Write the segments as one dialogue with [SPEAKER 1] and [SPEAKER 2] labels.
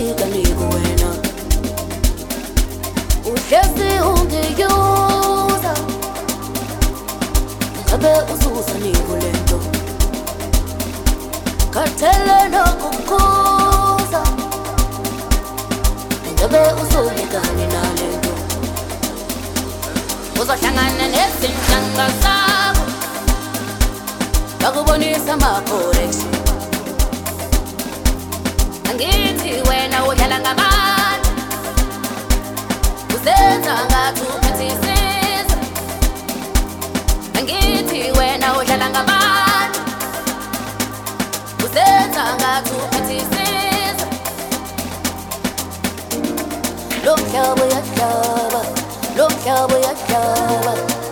[SPEAKER 1] ungifika nikuwena uhlezi ungiyuza ngabe uzuza nikulento khathele nokukhuza ngabe uzolikani nalento uzohlangana nezinhlanga zakho bakubonisa ama-correction angithi wena udlala ngabantu uzenza ngathi uphethisiza angithi wena udlala ngabantu uzenza ngathi uphethisiza lo mhlaba uyahlaba lo mhlaba uyahlaba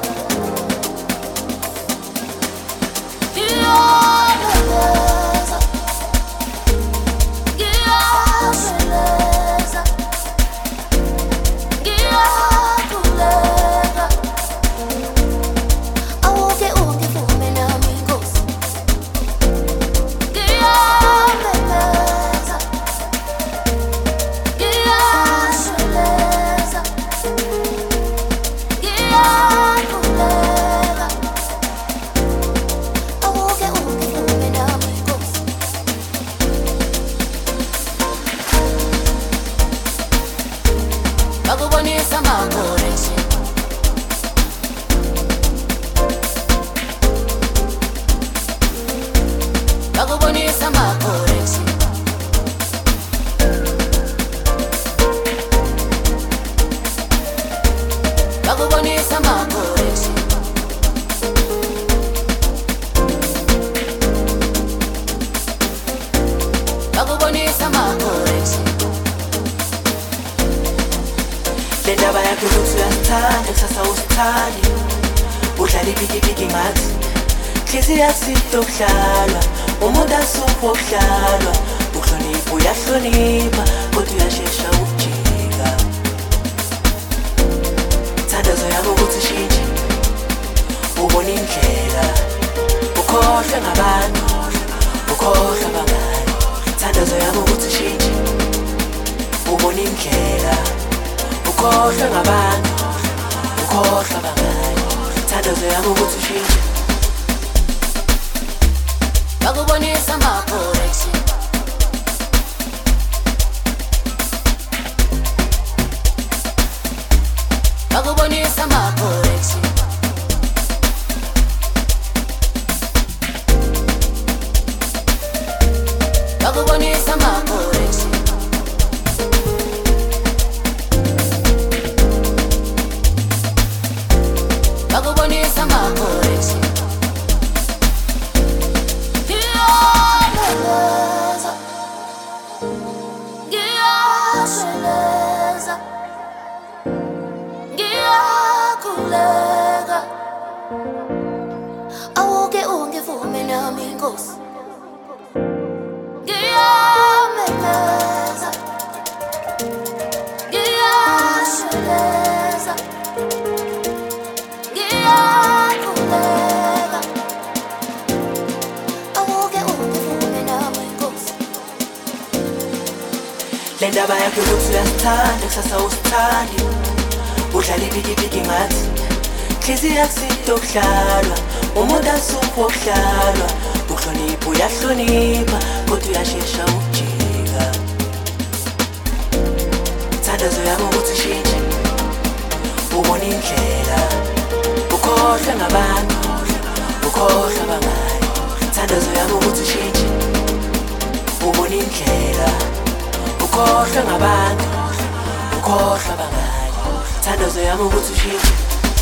[SPEAKER 1] bakubonisa ama-correction bakubonisa ama-correction bakubonisa ama-correction bakubonisa ama-correction
[SPEAKER 2] le ndaba yakho ukuthi uyasithanda kusasa usithandi udlala ipikipiki ngathi hliziyo yakusito okudlalwa umuntu asupho okudlalwa uhlonipha uyahlonipha kodwa uyashesha ukujika thandazo yami ukuthi ishintshe ubona indlela ukhohlwe ngabantu ukhohlwe abangani thandazo yami ukuthi ishintshe ubona indlela ukhohlwe ngabantu ukhohlwe abangani thandazo yami ukuthi ushintshe
[SPEAKER 1] bakubonisa ama-correction bakubonisa ama-correction bakubonisa ama-correction bakubonisa ama-correction ngiyasheleza ngiyakhuleka awuke ungivume nami Nkosi ngiyamemeza ngiyasheleza ngiyakhuleka awuke ungivume nami Nkosi
[SPEAKER 2] le ndaba yakho ukuthi uyasithanda kusasa usithandi udlala ipikipiki ngathi hliziyo yakusito okudlalwa umuntu asupho okudlalwa uhlonipha uyahlonipha kodwa uyashesha ukujika thandazo yami ukuthi ishintshe ubona indlela ukhohlwe ngabantu ukhohlwe abangani thandazo yami ukuthi ishintshe ubona indlela ukhohlwe ngabantu ukhohlwe abangani thandazo yami ukuthi ushintshe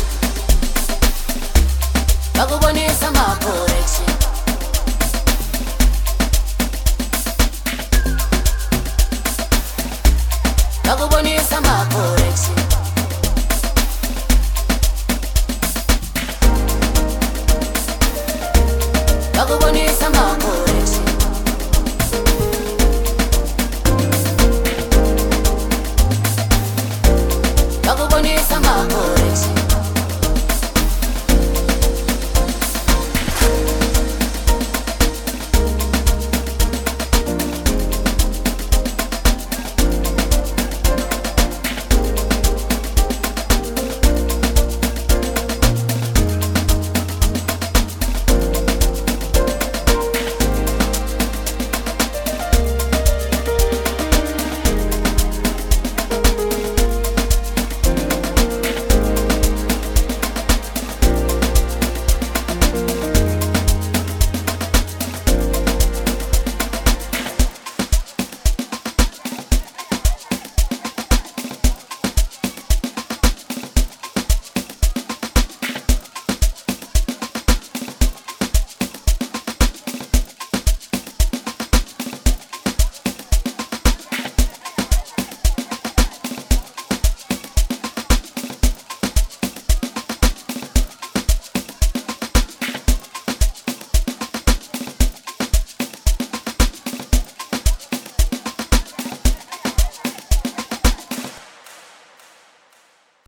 [SPEAKER 1] bakubonisa ama-correction bakubonisa ama-correction